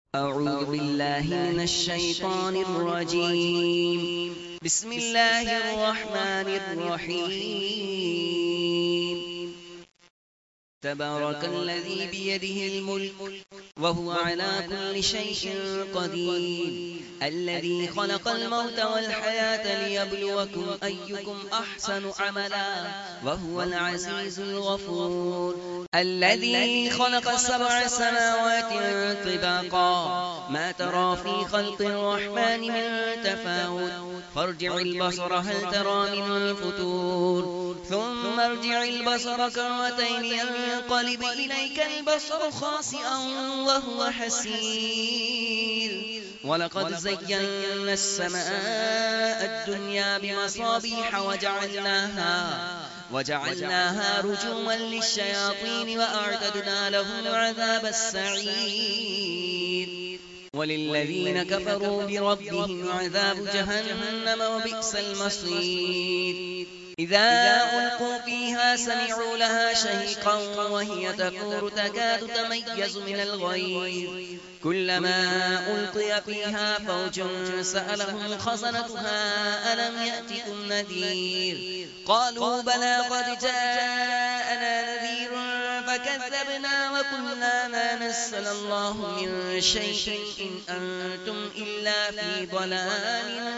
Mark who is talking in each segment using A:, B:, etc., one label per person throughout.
A: أعوذ بالله من الشيطان الرجيم. بسم الله الرحمن الرحيم. تبارك الذي بيده الملك وهو على كل شيء قدير، الذي خلق الموت والحياة ليبلوكم أيكم أحسن عملا وهو العزيز الغفور. الذي خلق 7 سماوات طباقا، ما ترى في خلق الرحمن من تفاوت، فارجع البصر هل ترى من فتور، ثم ارجع البصر كرتين ينقلب إليك البصر خاسئا وهو حسير. ولقد زينا السماء الدنيا بمصابيح وجعلناها رجوما للشياطين وأعتدنا لهم عذاب السعير. وللذين كفروا بربهم عذاب جهنم وبئس المصير. إذا ألقوا فيها سمعوا لها شهيقا وهي تفور تكاد تميز من الغيظ، كلما ألقي فيها فوج سألهم خزنتها ألم يأتكم نذير، قالوا بلى قد جاءنا نذير فكذبنا وقلنا ما نزل الله من شيء إن أنتم إلا في ضلال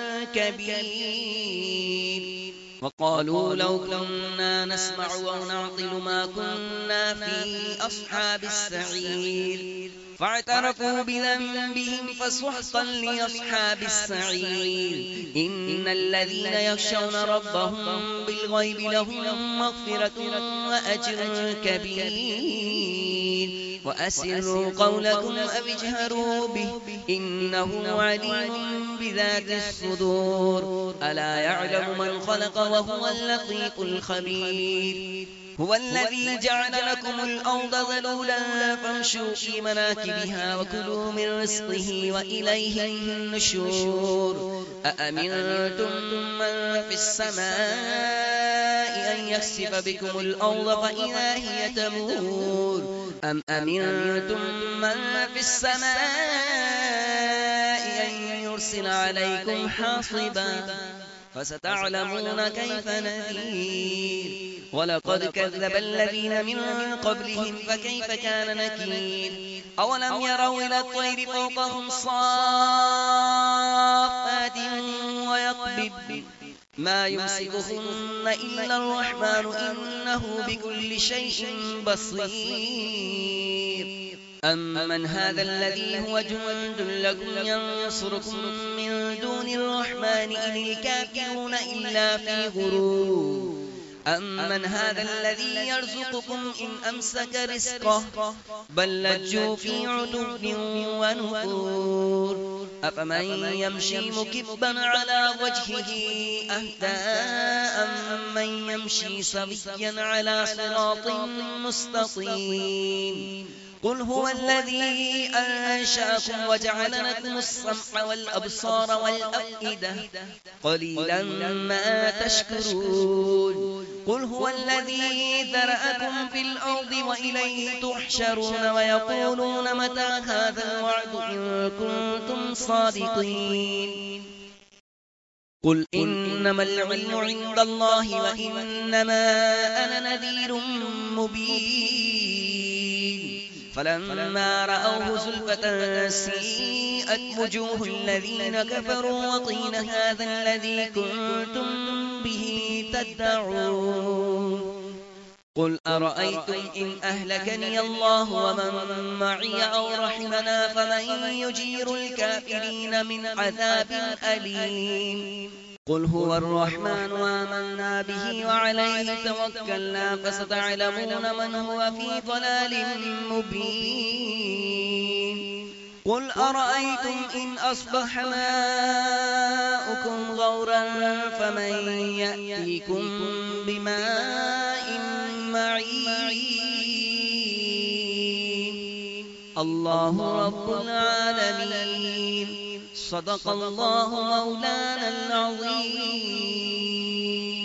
A: كبير. وقالوا لو كنا نسمع أو نعقل ما كنا في أصحاب السعير، فاعترفوا بذنبهم فسحقا لأصحاب السعير. إن الذين يخشون ربهم بالغيب لهم مغفرة وأجر كبير. وأسروا قولكم أو اجهروا به إنه عليم بذات الصدور. ألا يعلم من خلق وهو اللطيف الخبير. هو الذي جعل لكم الأرض ذلولا فامشوا في مناكبها وكلوا من رزقه وإليه النشور. أأمنتم من في السماء أن يخسف بكم الأرض فإذا هي تمور، أم أمنتم من في السماء أن يرسل عليكم حاصبا، فستعلمون كيف نذير. ولقد كذب الذين من قبلهم فكيف كان نكير. أولم يروا إلى الطير فوقهم صافات ويقبض ما يمسكهن إلا الرحمن إنه بكل شيء بصير. أمن هذا الذي هو جند لكم ينصركم من دون الرحمن إن الكافرون إلا في غرور. أمن هذا الذي يرزقكم إن أمسك رزقه بل لجوا في عتب ونفور. أفمن يمشي مكبا على وجهه أهدى أمن يمشي سويا على صراط مستقيم. قل هو الذي أنشأكم وجعل لكم السمع والأبصار والأفئدة قليلا ما تشكرون. قل هو الذي ذرأكم في الأرض وإليه تحشرون ويقولون متى هذا الوعد إن كنتم صادقين. قل إنما العلم عند الله وإنما أنا نذير مبين. فلما رأوه زلفة سيئت وجوه الذين كفروا وقيل هذا الذي كنتم به تدعون. قل أرأيتم إن أهلكني الله ومن معي أو رحمنا فمن يجير الكافرين من عذاب أليم. قل هو الرحمن آمنا به وعليه توكلنا فستعلمون من هو في ضلال مبين. قل أرأيتم إن أصبح ماؤكم غورا فمن يأتيكم بماء معين. الله رب العالمين. صدق الله مولانا العظيم.